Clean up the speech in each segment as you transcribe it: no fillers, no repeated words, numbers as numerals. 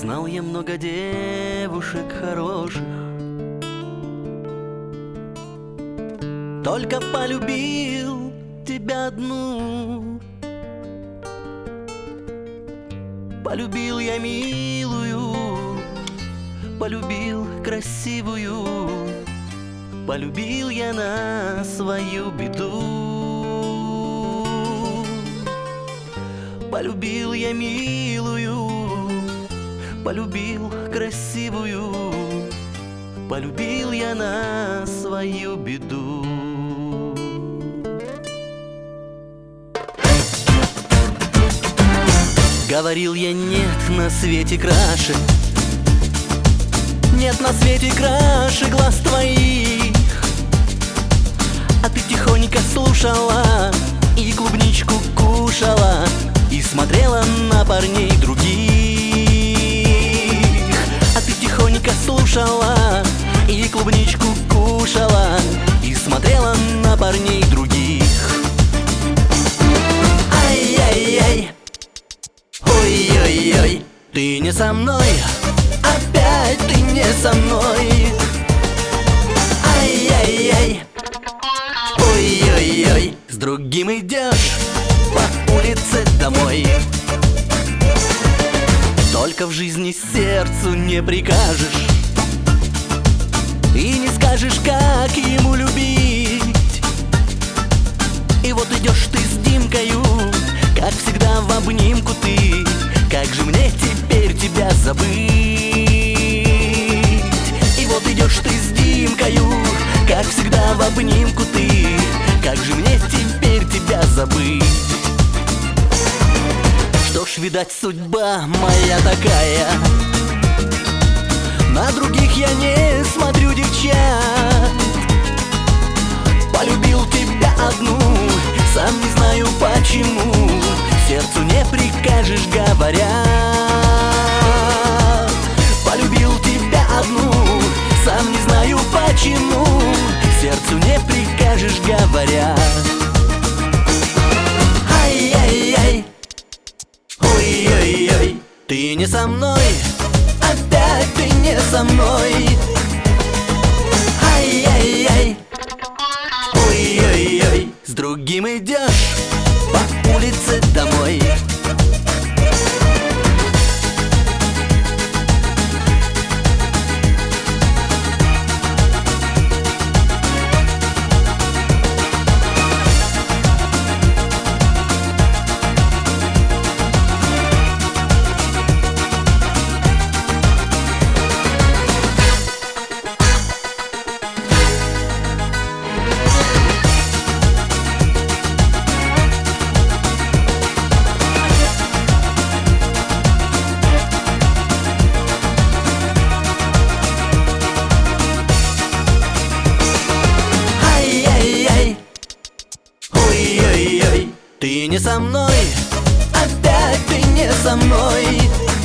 Знал я много девушек хороших, только полюбил тебя одну. Полюбил я милую, полюбил красивую, полюбил я на свою беду. Полюбил я милую, полюбил красивую, полюбил я на свою беду. Говорил я: нет на свете краше, нет на свете краше глаз твоих. А ты тихонько слушала и клубничку кушала, и смотрела на парней других. А ты тихонько слушала и клубничку кушала, и смотрела на парней других. Ай-яй-яй, ой-ой-ой, ты не со мной, опять ты не со мной. Ай-яй-яй, ой-ой-ой, с другим идешь по улице домой. Только в жизни сердцу не прикажешь и не скажешь, как ему любить. И вот идешь ты с Димкою, как всегда в обнимку ты. Как же мне теперь тебя забыть? И вот идешь ты с Димкою, как всегда в обнимку ты. Как же мне теперь тебя забыть? Что ж, видать, судьба моя такая. На других я не смотрю девчат. Полюбил тебя одну, сам не знаю почему. Сердцу не прикажешь, говорят. Полюбил тебя одну, сам не знаю почему. Сердцу не прикажешь, говорят. Ай-яй-яй, ой-ой-ой, ты не со мной, опять ты не со мной. Ай-яй-яй, ой-ой-ой, с другим идешь по улице домой. Ой-ой-ой, ты не со мной, опять ты не со мной.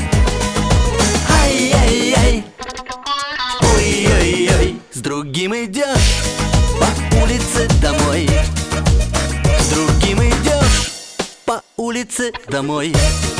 Ай-яй-яй, ой-ой-ой, с другим идешь по улице домой. С другим идешь по улице домой.